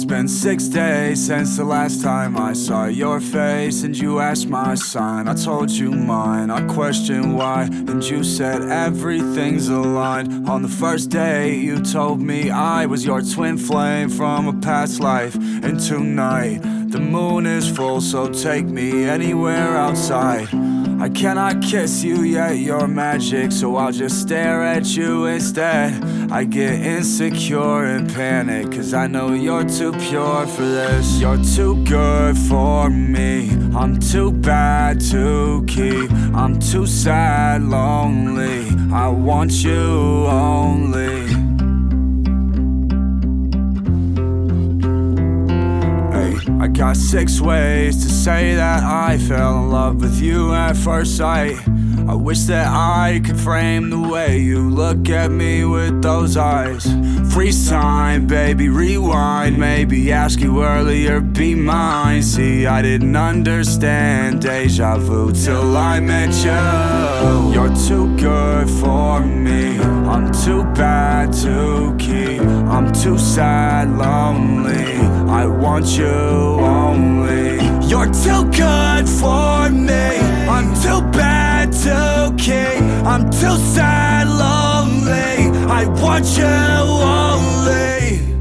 It's been 6 days since the last time I saw your face, and you asked my sign. I told you mine. I questioned why, and you said everything's aligned. On the first day you told me I was your twin flame from a past life. And tonight the moon is full, so take me anywhere outside. I cannot kiss you yet, you're magic, so I'll just stare at you instead. I get insecure and panic, cause I know you're too pure for this. You're too good for me, I'm too bad to keep. I'm too sad, lonely, I want you only. I got 6 ways to say that I fell in love with you at first sight. I wish that I could frame the way you look at me with those eyes. Freeze time, baby, rewind. Maybe ask you earlier, be mine. See, I didn't understand deja vu till I met you. You're too good for me, I'm too bad to keep. I'm too sad, lonely, I want you only. You're too good for me, I'm too bad to keep. I'm too sad, lonely, I want you only.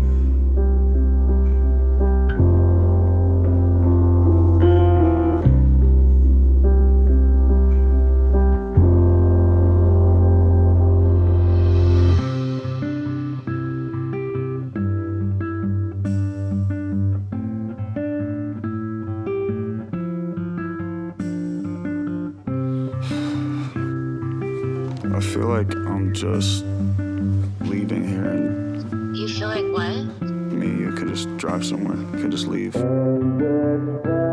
I feel like I'm just leaving here, and you feel like what? me, you could just drive somewhere, you could just leave.